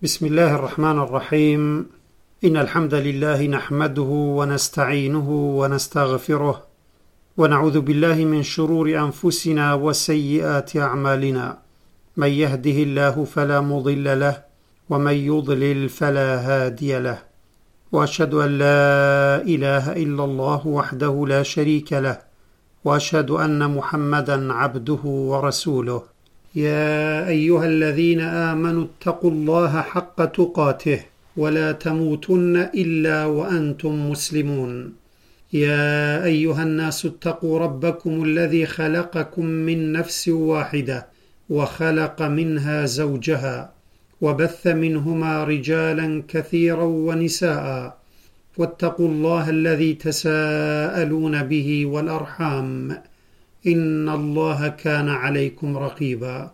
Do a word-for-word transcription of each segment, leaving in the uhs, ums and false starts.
بسم الله الرحمن الرحيم. إن الحمد لله نحمده ونستعينه ونستغفره ونعوذ بالله من شرور أنفسنا وسيئات أعمالنا. من يهده الله فلا مضل له ومن يضلل فلا هادي له، وأشهد أن لا إله إلا الله وحده لا شريك له، وأشهد أن محمدا عبده ورسوله. يا أيها الذين آمنوا اتقوا الله حق تقاته ولا تموتن إلا وأنتم مسلمون. يا أيها الناس اتقوا ربكم الذي خلقكم من نفس واحدة وخلق منها زوجها وبث منهما رجالا كثيرا ونساء، واتقوا الله الذي تساءلون به والأرحام، إن الله كان عليكم رقيبا.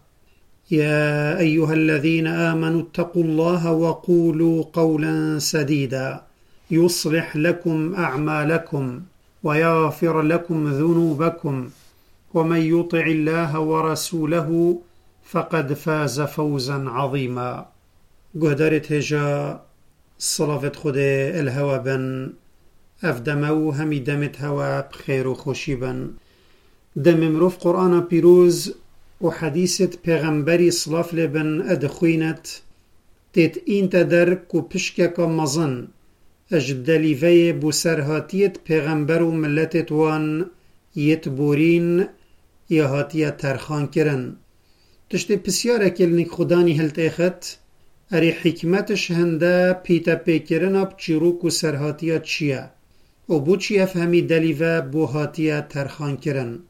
يا أيها الذين آمنوا اتقوا الله وقولوا قولا سديدا يصلح لكم أعمالكم ويغفر لكم ذنوبكم، ومن يطع الله ورسوله فقد فاز فوزا عظيما. قدرت هجا صلافت خود الهوا بن أفدمو همي دمت هوا بخير وخوشي بن. دم مروف قرآن پیروز و حدیثت پیغمبری صلاف لبن ادخوینت تیت این تدر کو پشکک مزن اجدلیوی بو سرهاتیت پیغمبر و ملتت وان یت بورین یا هاتیت ترخان کرن. تشتی پسیاره کلنی خدانی هلت ایخت اری حکمتش هنده پیتا پیکرن اب چیروک و سرهاتیت چیه و بو چی افهمی دلیوه بو هاتیت ترخان کرن.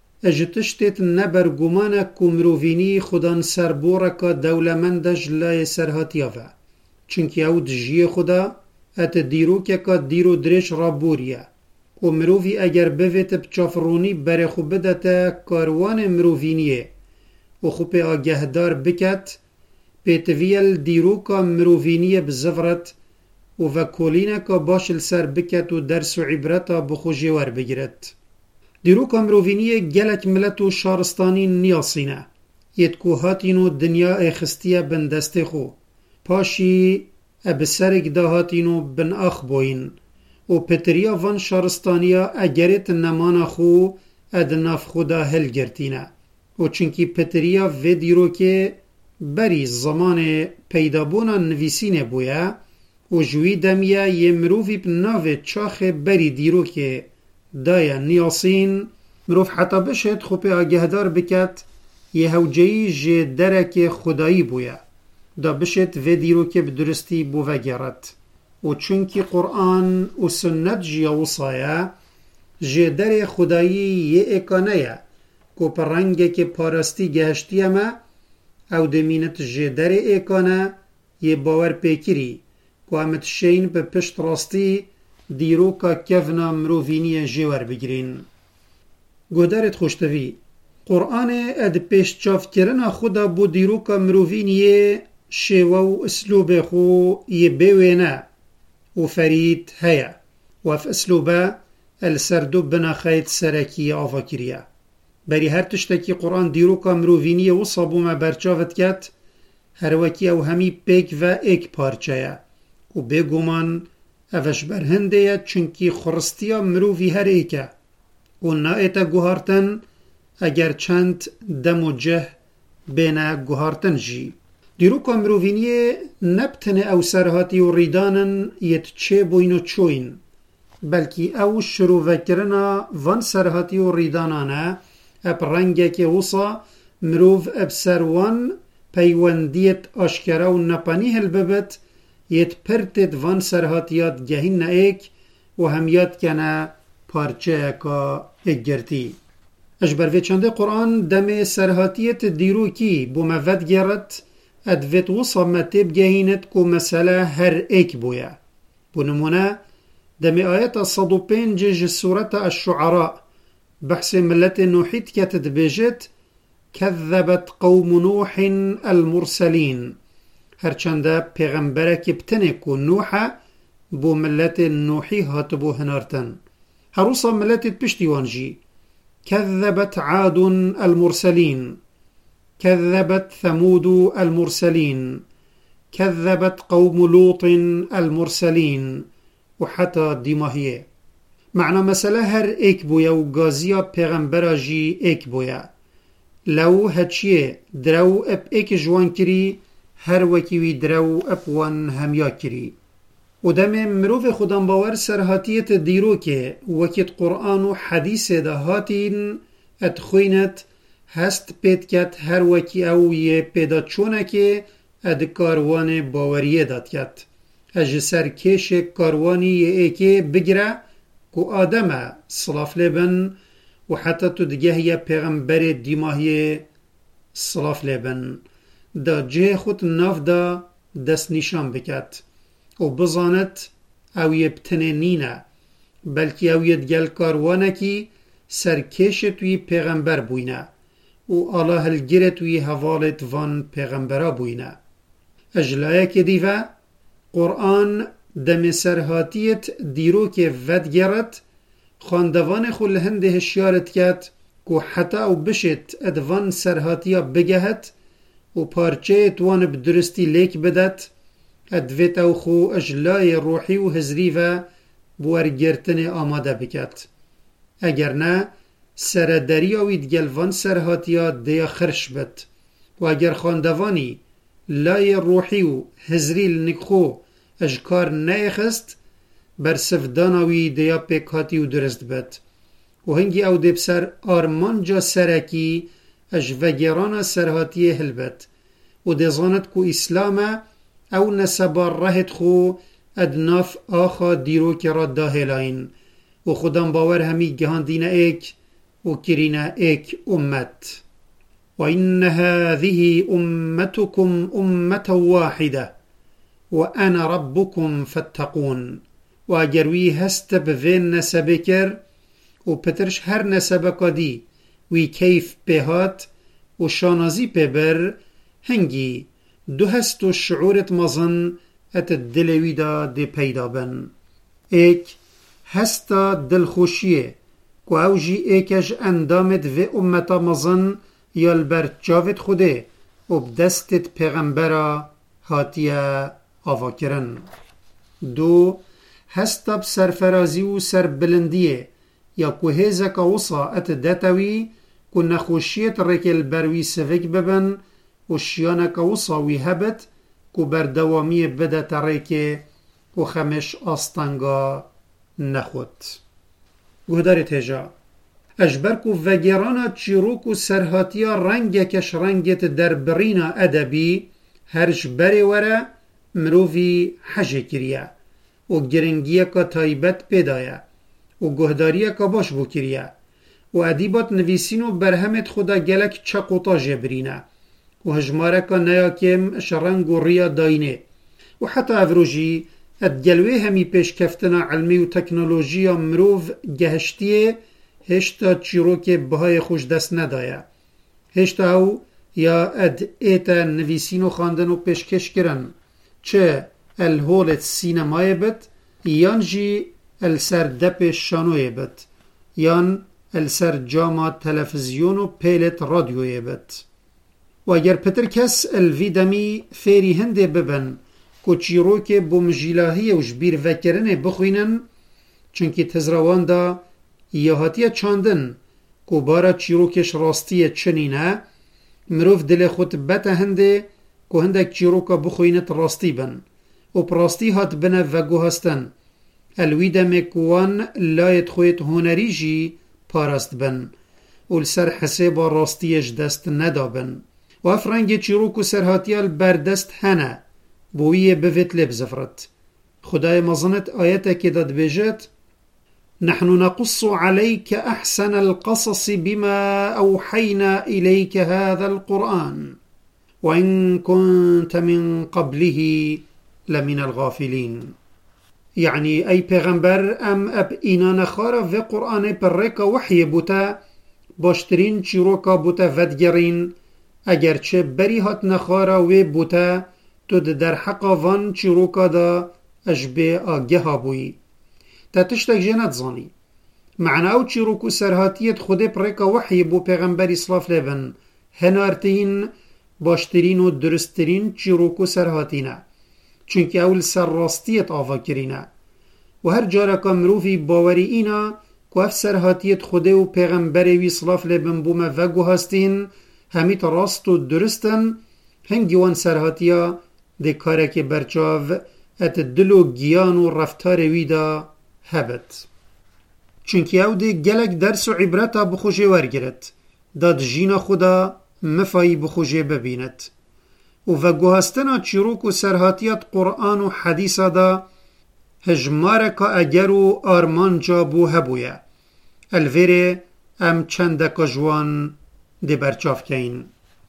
اجتشتت نبرگمانه کمروینی خودان سربورکا دولمندش لای سرهاتیاوه، چنکی او دجیه خدا ات دیرو که که دیرو درش را بوریه و مروی اگر بویت بچافرونی بره خو بدته کاروان مروینیه و خو پی آگهدار بکت پیتویل دیرو که مروینیه بزفرت و وکولینه که باشل سر بکت و درس و عبرتا بخوشی ور بگیرد. دیروک امروینیه گلک ملت و شارستانی نیاسینه یدکو هاتینو دنیا اخستیه بن دست خو پاشی ابسرک دا هاتینو بن اخ بوین و پتریا وان شارستانیا اگرت نمانا خو ادناف خدا هل گرتینه و چنکی پتریا و دیروکه بری زمان پیدابونا نویسینه بویا و جوی دمیه یه مروفی بناوه چاخ بری دیروکه دایا نیاسین مروف حتی بشد خوب آگهدار بکت یه هوجهی جه درک خدایی بویا دا بشد و دیرو که بدرستی بو وگرد و چونکی قرآن و سنت جه وصایا جه در خدایی یه اکانه یا که پر رنگه که پارستی گهشتی اما او دمینت جه در اکانه یه باور پیکری که همت شین به پشت راستی دیروکا کفنا مروفینی جوار بگرین. گودارت خوشتوی قرآن اد پیش چاف کرنا خدا بو دیروکا مروفینی شیوه و اسلوب خو یه بیوینه و فرید هیا و اف اسلوبه السردو بنا خیت سرکی آفا کریا بری هر تشتکی قرآن دیروکا مروفینی و صابو ما برچافت کت هر وکی او همی پیک و ایک پارچه و بگومان اوش بر هنده چنکی خرستیا مروفی هر ایکه و نایتا گوهارتن اگر چند دم و جه بین گوهارتن جی. دیروکا مروفینیه نبتن او سرهاتی و ریدانن یت چه بوین و چوین بلکی او شروع وکرنا وان سرهاتی و ریدانانه اب رنگه که وصا مروف اب سروان پیوندیت آشکره و نپانی هل ببت یت پرتت وان سرهاتیات گهین ایک و همیات کنه پارچه که اگرتی. اجبر وی چنده قرآن دم سرهاتیت دیروکی بو مود گرد ادویت وصا متب گهینت که مسئله هر ایک بویا. بو نمونه دم آیت صد و پنج ج سورة الشعراء بحث ملت نوحیت کتد بیجت کذبت قوم نوح المرسلین هرچنده پیغمبره که بتنه که نوحه بو ملت نوحی هات بو هنارتن هروسا ملتت پشتی وانجی كذبت عاد المرسلين كذبت ثمود المرسلين كذبت قوم لوط المرسلين وحتى دماهيه. معنى مسألة هر ایک بویا و گازیا پیغمبرا جی ایک بویا. لو هچیه درو اب ایک جوان کری هر وکیوی درو اب وان همیا کری. و دم مروف خودم باور سرهاتیت دیرو که وکیت قرآن و حدیث ده هاتین ادخوینت هست پید کت هر وکی او یه پیدا چونه که اد کاروان باوریه داد کت. اج سر کش کاروانی یه ایکه بگره که آدم صلاف لبن و حتی تو دگه یه پیغمبر دیماهی صلاف لبن دا جه خود ناف دا دست نشان بکت و بزانت او یه بتنه نینه بلکه او یه دگل کاروانه کی سرکش توی پیغمبر بوینه و الله هلگره توی حوالت وان پیغمبرا بوینه. اجلایه که دیوه قرآن دم سرهاتیت دیرو که ودگرت خاندوان خل هنده هشیارت کت که حتی او بشت ادوان سرهاتیا بگهت و پارچه توان بدرستی لیک بدت ادویت او خو اجلای روحی و هزری و بورگرتن آماده بکت. اگر نه سردری اوید گلوان سرهاتیا دیا خرش بد و اگر خاندوانی لای روحی و هزری لنکخو اجکار نیخست بر سفدانوی دیا پیکاتی و درست بد و هنگی او دی بسر آرمان جا سرکی اج وگران سرهاتی هل بد و دی زاند کو اسلام او نسبار رهت خو ادناف آخا دیرو که را داهلاین و خودم باور همی گهان دین ایک و کرین ایک امت. و این هذه امتكم امت واحده و انا ربكم فاتقون. و اگروی هست بوین نسبه کر و پترش هر نسبه کدی وی کیف بهات و شانازی ببر هنگی دو هست و شعورت مزن ات دلوی دا دی پیدا بن. ایک هستا دلخوشیه که اوجی ایکش اندامت و امتا مزن یا البر جاوت خوده و بدستت پیغمبرا هاتیه آوا کرن. دو هستا بسرفرازی و سربلندیه یا که هزکا وصا ات دتوی که نخوشیت رکل بروی سفک ببن و شیانکا وصا وی هبت که بردوامی بدت رکه و خمش آستانگا نخود. گهدار تیجا اجبر که وگرانا چیروک و سرهاتیا رنگ کش رنگت در برینا ادبی هرش بری وره مروفی حجه کریه و گرنگیه که تایبت پیدایه و گهداریه که باش بو کریه و ادیبات نویسینو برهمت خدا گلک چقوطا جبرینه و هجماره که نیاکم شرنگ و ریا داینه و حتی افروجی ادگلوه همی پیش کفتنا علمی و تکنولوژی مروف گهشتیه هشتا چیروک بهای خوش دست ندایه. هشتا او یا اد ایتا نویسین و خاندن و پیشکش کرن چه الهولت سینمای بد یان جی السر دپ شانوی بد یان السر جاما تلفزیون و پیلت رادیوی بد. و اگر پتر کس الویدمی فیری هنده ببن که چیروک بومجیلاهی و جبیر وکرنه بخوینن چونکه تزروان دا یهاتیه چاندن که بارا چیروکش راستیه چنینه مروف دل خود بته هنده که هندک چیروکا بخوینت راستی بن و پراستی هات بنه و گو هستن الویدم کوان لایت خویت هنری جی پاراست بن و لسر حساب راستیش دست ندابن و افرنگ چیروکو سرهاتیال بردست هنه بویه بویت لب زفرت. خدای مزنت آیتا که داد بجت نحن نقص عليك أحسن القصص بما أوحينا إليك هذا القرآن وإن كنت من قبله لمن الغافلين. يعني أي پیغمبر ام اب اینا نخارا و قرآن پر رکا وحی بوتا باشترین چیروکا بوتا ودگرین اگرچه بری هات نخارا و بوتا تو در حقا وان چیروکا دا اجبه آگه ها بوی تا تشتک جنت زانی معنی او چیروکو سرهاتیت خود پر رکا وحی بو پیغمبری صلاف لبن هنارتین باشترین و درستترین چیروک و سرهاتینه، چونکه اول سر راستیت آوا کرینه و هر جارا که مروفی باوری اینا که اف سرهاتیت خوده و پیغمبر وی صلاف لبن بومه وگو هستین همیت راست و درستن، هنگی وان سرهاتیا ده کاره که برچاو ات دل و گیان و رفتار ویدا هبت. چونکه او ده گلک درس و عبرتا بخوشه ورگرد داد جینا خدا مفایی بخوشه ببیند و وگو هستنا چیروک و سرهاتیت قرآن و حدیثا دا هجمارکا اگر و آرمان جا بو هبویا الویره ام چندکا جوان ده برچاف کهین.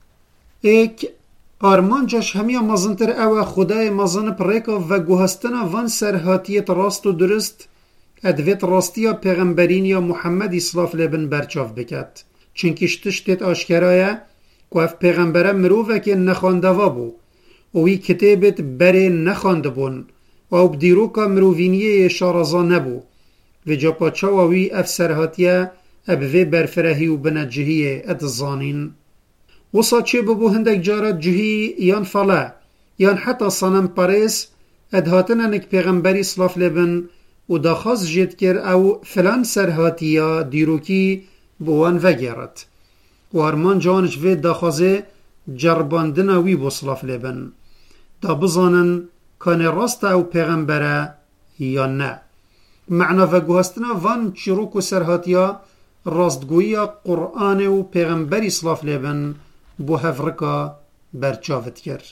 ایک آرمان جاش همیا مزنتر او خدای مزن پریکا و گوهستنا وان سرهاتیت راست و درست ادویت راستیا پیغمبرین یا محمد اسلاف لبن برچاف بکد، چنکش تشتت آشکرایه که اف پیغمبره مروفه که نخانده وابو و وی کتابت بره نخانده بون و او بدیروکا مروفینیه شارزا نبو و جا پاچا و وی اف سرهاتیه ابوه برفرهی و بنجهیه ادزانین. وصا چه ببو هندک جارت جهی یان فلا یان حتی صنم پاریس ادهاتنا نک پیغمبری صلاف لبن و داخواست جد کر او فلان سرهاتیا دیروکی بوان وگیرد و ارمان جانش وید داخوازه جرباندن وی بو صلاف لبن دا بزانن کان راست او پیغمبره یا نه. معنا و گوهستنا وان چروک و سرهاتیا راستگویی قرآن و پیغمبری صلاف لبن بو هفرکا برچاوت کر.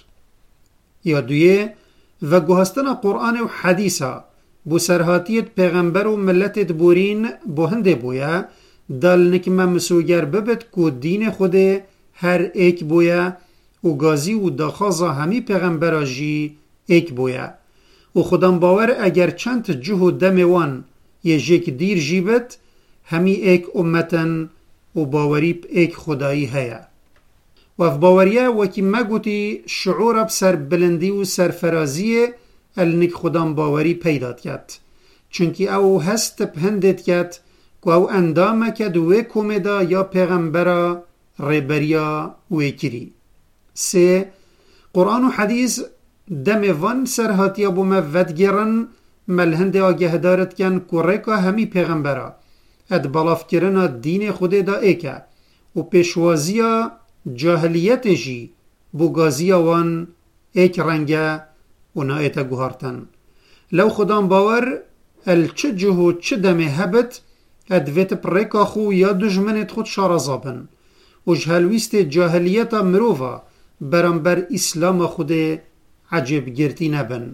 یا دویه و گوهستنا قرآن و حدیثا بو سرهاتیت پیغمبر و ملتت بورین بو هنده بویا دل نکمه مسوگر ببت که دین خوده هر ایک بویا و گازی و داخازا همی پیغمبر جی ایک بویا و خودم باور اگر چند جهو دموان یه جیک دیر جیبت همی ایک امتن و باوری ایک خدایی هیا و اف باوریه وکی مگوتی شعور بسر بلندی و سرفرازیه النک خودم باوری پیداد کد، چونکی او هست پهندت کد که او اندامه کد وی کومدا یا پیغمبرا ریبریا وی کری. سه قرآن و حدیث دم وان سرهاتیا بو مودگیرن ملهند آگه دارد کن که ریکا همی پیغمبرا اد بلاف کرنا دین خود دا ایکه و پیشوازیا جاهلیت جی بوگازیا وان ایک رنگه و نایتا گوهارتن. لو خدام باور الچه جهو چه دمه هبت ادویت پریکا خو یا دجمنت خود شارزابن و جهلویست جاهلیتا مروفا برانبر اسلام خود عجب گرتی نبن.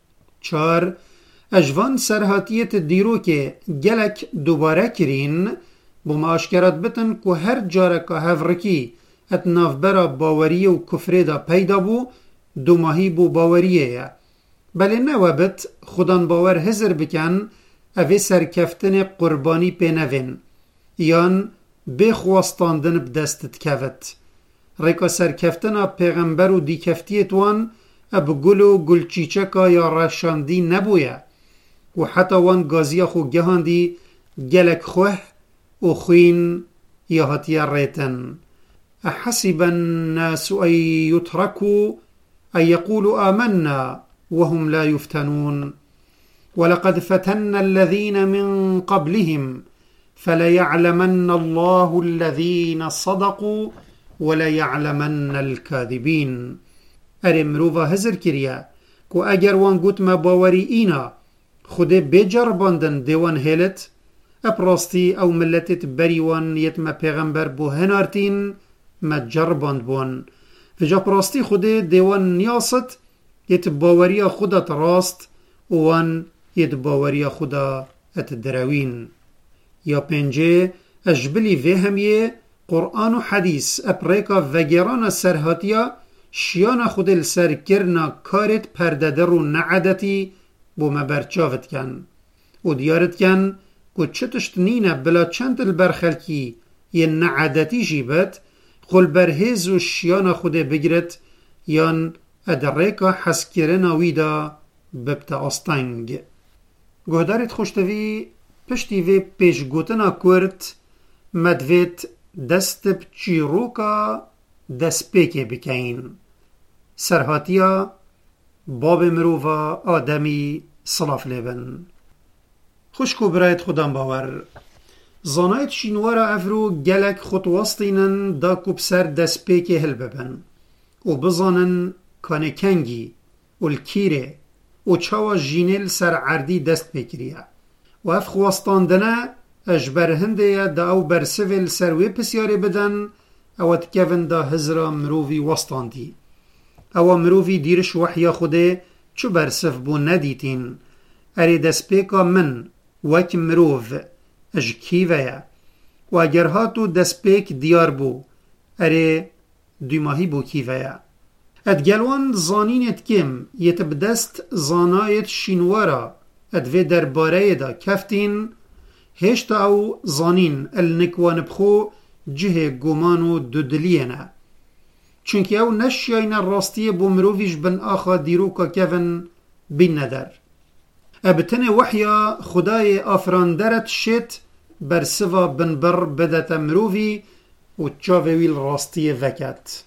چار اجوان سرهاتیت دیرو که گلک دوباره کرین بو معاشکرات بتن که هر جاره که هفرکی ات نافبرا باوریه و کفره دا پیدا بو دو ماهی بو باوریه یا بله نوابت خودان باور هزر بکن اوه سرکفتن قربانی پی نوین یان بخواستاندن بدستت کفت ریکا سرکفتن پیغمبر و دیکفتیت وان اب گل و گلچیچکا یا رشاندی نبویا و حتی وان گازیا خو گهاندی گلک خوه و خوین یا هاتیا ریتن. احسب الناس ان يتركوا ان يقولوا آمنا وهم لا يفتنون ولقد فتنا الذين من قبلهم فليعلمن الله الذين صدقوا وليعلمن الكاذبين. اره مروفا هزر کریا که اگر وان گوت ما باوری اینا خوده بجرباندن دیوان هلت اپراستی او ملتت بریوان یتما پیغمبر بو هنارتین ما جرباند بون و جا پراستی خوده دیوان نیاست یت باوری خودت راست وان یت باوری خدا ات دروین. یا پنجه اجبلی وی همیه قرآن و حدیث اپریکا وگران سرهاتیا شیان خود السر کرنا کارت پرددر و نعدتی بو مبرچاوت کن و دیارت کن که چتشت نینه بلا چند البرخلکی یه نعدتی جیبت خل برهز و شیان خود بگیرت یان ادریکا حس کرنا ویدا ببتا آستنگ. گهدارت خوشتوی پشتی وی پیش گوتنا کرد مدویت دست بچی روکا دست پیک بکین. سرهاتیا باب مروفا آدمی صلاف لیبن. خوشکو برایت خودم باور. زانایت شینوارا افرو گلک خطواستینن دا کب سر دست پیک هل ببن و بزانن کانه کنگی و الکیره و چاوا جینل سر عردی دست بکریه و اف خواستاندنه اجبر هنده دا او برسول سروی پسیاره بدن او تکون دا هزرا مروفی وستاندی او مروفی دیرش وحیا خوده چو برسف بو ندیتین اری دست پیکا من وک مروف اج کیویا و اگر هاتو دست پیک دیار بو اری دوماهی بو کیویا ادگلوان زانین اتکم یتب دست زانایت شینوارا ادوی در باره دا کفتین هشتا او زانین النکوان بخو جه گمانو دودلینه چونکه او نشیاین راستی بو مروفیش بن آخا دیروکا کفن بین ندر ابتن وحیا خدای آفراندرت شت بر سوا بن بر بدت مروفی و چاویل راستی وکت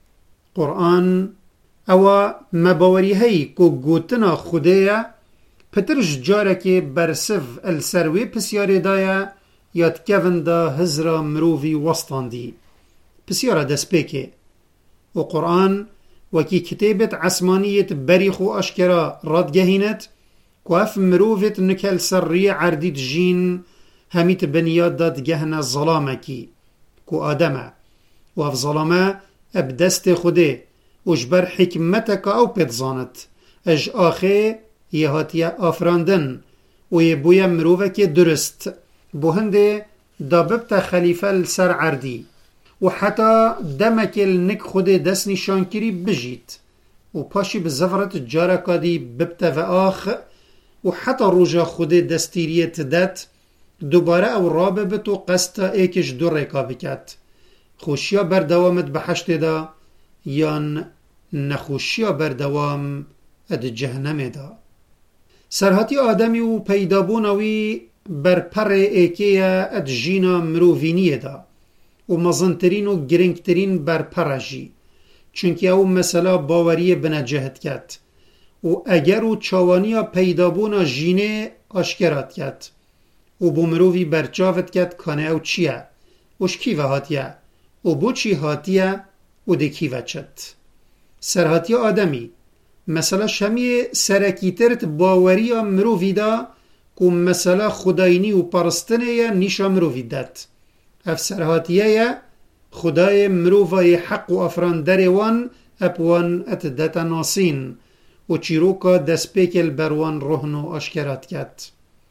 قرآن او مباوری هی کو گوتنا خدایه پترش جاره که برسف السروی پسیاره دایه یاد کون دا هزرا مروفی وستاندی پسیاره دست پیکه و قرآن وکی کتابت عسمانیت بریخو اشکرا رادگهینت که اف مروفت نکل سری عردید جین همیت بنیاد داد گهن ظلامه کی که آدمه و اف ظلامه اب دست خوده اجبر حکمتک او پتزانت اج آخه یه هاتیه آفراندن و یه بوی مروفه که درست بو هنده داببت خلیفه لسر عردی و حتی دمک النک خود دست نشان کری بجید و پاشی به زفرت جارکا دی ببت و آخ و حتی روژا خود دستیریت دت دوباره او راببت و قستا ایکش دو ریکا بکت خوشیا بردوامت به حشت دا یا نخوشیا بردوام اد جهنم دا سرهاتی آدمی و پیدابونوی بر پر ایکیا اد جینا مروفینی دا و مزنترین و گرنگترین بر پرجی چونکه او مثلا باوری بنجهت کت و اگر و چاوانیا پیدابونا جینه آشکرات کت و بو مروفی برچاوت کت کانه او چیه وش کی و هاتیه و بو چی هاتیه و ده کی و چت سرهاتی آدمی مثلا شمی سرکیترت باوری مروفی دا که مثلا خداینی و پرستنه نیشا مروفی دت اف سرهاتیه خدای مروفای حق و افراندر وان اپوان اتدت ناسین و چیروکا دسپیکل بروان روحنو اشکرات کت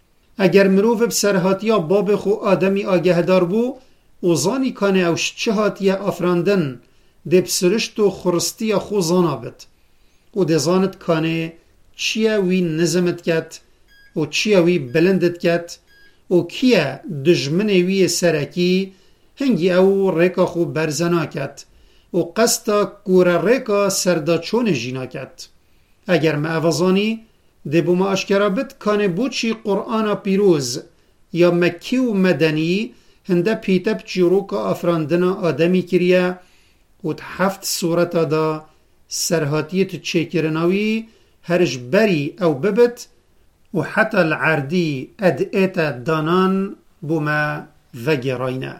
اگر مروف بسرهاتیا باب خو آدمی آگه دار بو و زانی کانه اوش چه هاتیه افراندن ده بسرشت و خرستی خو زانابت و ده زانت کانه چیه وی نظمت کت و چیه وی بلندت کت و کیه دجمن وی سرکی هنگی او ریکا خو برزنا کت و قستا کور ریکا سردا چون جینا کت اگر ما اوزانی ده بو ما اشکرا بد کانه بوچی قرآن پیروز یا مکی و مدنی هنده پیتب چیروکا افراندنا آدمی کریه و هفت صورت دا سرهاتیت چیکرناوی هرش بری او ببت و حتی العردی ادئت دانان بوما وگراینه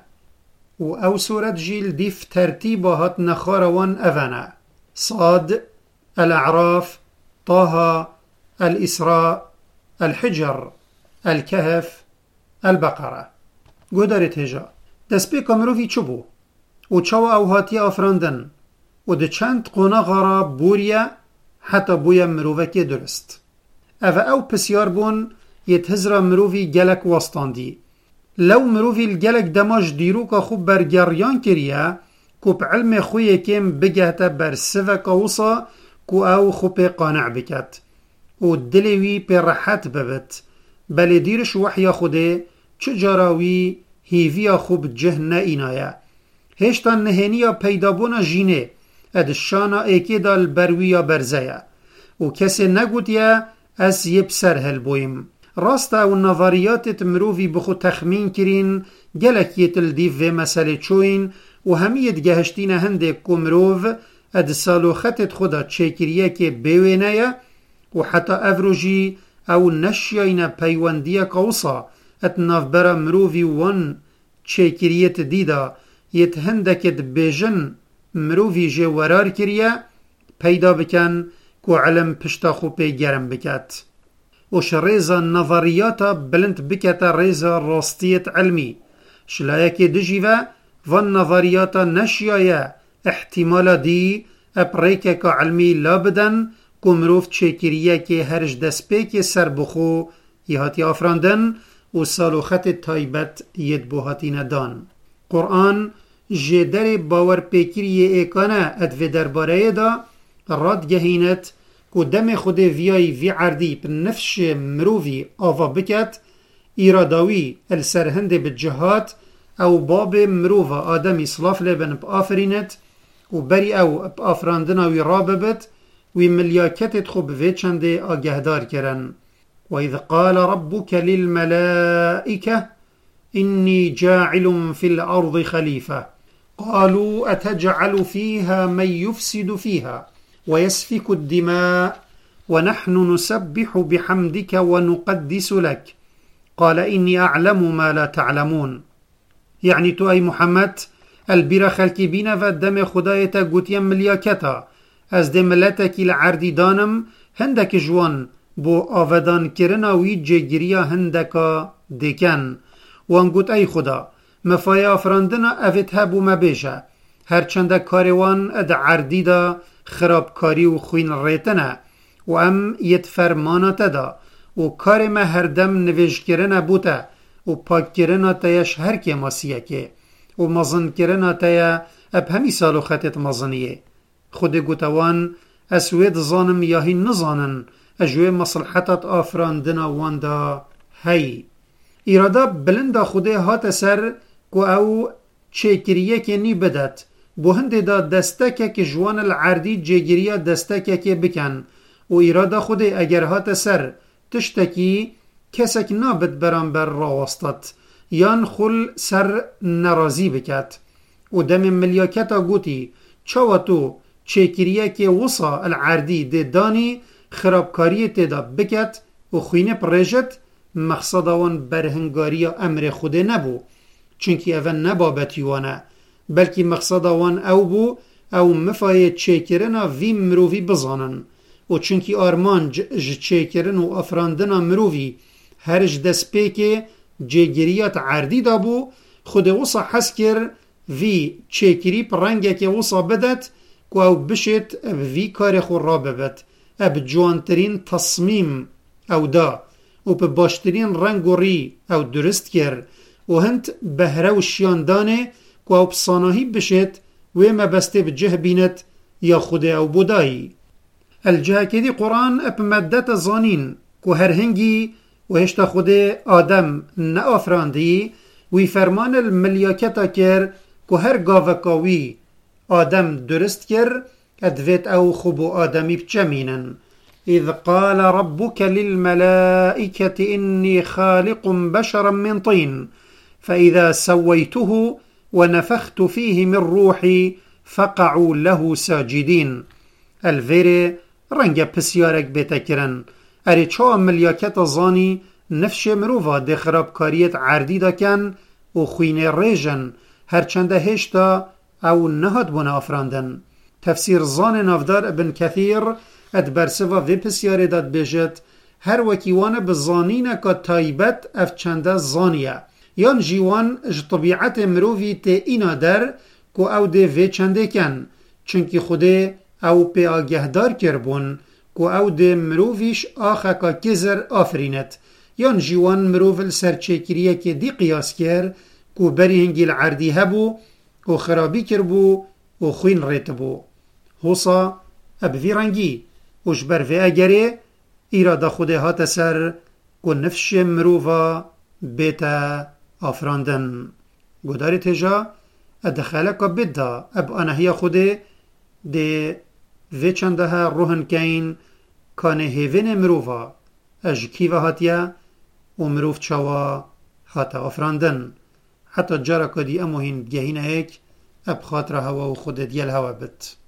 و او صورت جیل دیف ترتیبات نخاروان اوانه صاد الاعراف طه الاسراء الحجر الكهف البقره گودارت هجا دست پی کامروفی چو بو و چاو او هاتی آفراندن و ده چند قناغا را بوریا حتی بویا مروفکی درست او او پسیار بون یت هزرا مروفی گلک واستاندی لو مروفی الگلک دماج دیروکا خوب برگریان کریه کوب علم خوی کم بگهتا بر سوکا وصا کو او خوب قانع بکت و دلوی پر راحت ببت بلی دیرش وحیا خوده چجاراوی هیویا خوب جهنه اینایه هشتا نهینیا پیدابونا جینه ادشانا ایکی دال برویا برزه و کسی نگوتیا از یب سر هل بویم راستا و نظریاتت مروفی بخو تخمین کرین گلکیت الدیو و مسئله چوین و همیت گهشتین هنده کمروف اد سالوختت خدا چکریه که بیوینه و حتی افروجی او نشیاین پیوندیه قوصا ات نافبرا مروفی وان چکریت دیدا یت هندکت بیجن مروفی جه ورار کریه پیدا بکن که علم پشتا خوبه گرم بکت وش ريزا نظرياتا بلند بكتا ريزا راستيت علمي شلايك دجيفا فان نظرياتا نشيايا احتمالا دي ابريكا علمي لابدن كمروف تشيكريا كي هرج دسبيك سربخو يهاتي افراندن و سالوخت تايبت يدبوهاتين دان قرآن جدر باور پیکری ایکانا ادوی درباره دا راد گهینت که دم خود ویای وی عردی پر نفش مروفی آوا بکت ایراداوی السرهند بجهات او باب مروفا آدمی صلاف لبن بآفرینت و بری او بآفراندنا وی راببت وی ملیاکتت خوب وی چنده آگهدار کرن وإذ قال ربك للملائكة إني جاعل في الأرض خليفة قالوا أتجعل فيها من يفسد فيها ويسفك الدماء ونحن نسبح بحمدك ونقدس لك قال إني أعلم ما لا تعلمون يعني تو أي محمد البرا خلقي بينا ودم خدايتا قوتيا ملياكتا از دملتك العردي دانم هندك جوان بو آودان کرنا وی جگریا هندکا دکن وانگوت ای خدا مفای آفراندنا اوید هبو مبیشه هرچنده کاروان اد عردی دا خرابکاری و خوین ریتنه و ام یت فرمانات دا و کار ما هر دم نویش کرنا بوده و پاک کرنا تایش هر که ماسیه که و مزن کرنا تایا اب همی سالو خطت مزنیه خود گوتوان اسوید زانم یاهی نزانن اجوه مصلحتت آفراندنا واندا هی ایرادا بلندا خوده هات سر کو او چکریه که نی بدت بو هنده دا دستکه که جوان العردی جگریه دستکه که بکن و ایرادا خوده اگر هات سر تشتکی کسک نابد برانبر راوستت یان خل سر نرازی بکت و دم ملیاکتا گوتی چاوتو چکریه که وصا العردی ده دانی خرابکاری تیدا بکت و خوینه پریجت مقصد آن برهنگاری امر خوده نبو چونکی اول نبابتیوانه بلکه مقصد آن او بو او مفای چیکرنا وی مرووی بزانن و چونکی آرمان ج چیکرن و افراندنا مرووی هرج دست پیک جگریات عردی دا بو خود وصا حس کر وی چیکری پرنگه که وصا بدت که او بشت وی کار خور را ببت اب جوانترین تصمیم او دا و به باشترین رنگ و ری او درست کرد و هند بهره و شیاندانه که او بساناهی بشد و ما بسته بجه بیند یا خود او بودایی الجه که دی قرآن اب مدت زانین که هر هنگی و هشتا خود آدم نافراندی وی فرمان الملیاکتا کر که هر گاوکاوی آدم درست کرد ادویت او خوب آدمی بچمینن إذ قال ربك للملائكة إني خالق بشرا من طين فإذا سويته ونفخت فيه من روحي فقعوا له ساجدين الفيري رنجا بسيارك بتكرن اري چو ملياكت زاني نفش مروفا دي خرابكاريت عردي دا كان و خوين ريجن هرچند هشتا او نهاد بنا افراندن تفسیر زان نافدار ابن کثیر ادبرسوا وی پسیاره داد بجد هر وکیوان بزانین که تایبت اف چنده زانیه یان جیوان اج طبیعت مرووی ته اینا در که او ده وی چنده کن چونکی خوده او پی آگهدار کربون که او ده مروویش آخه که کزر آفرینت یان جیوان مروول سرچکریه که دی قیاس کر که بری هنگی العردی هبو و خرابی کربو و خوین ریت بو حوصا اب وی رنگی وش بر وی اگره ایرادا خوده هات سر که نفش مروفا بیتا آفراندن گداری تجا ادخالک بدا اب آنهی خوده ده وی چنده ها روحن کین کانه هیوین مروفا اج کیوه هاتیا و مروف چوا هات آفراندن حتی جارا کدی اموهین گهین ایک اب خاطر هوا و خودت يل هوا بت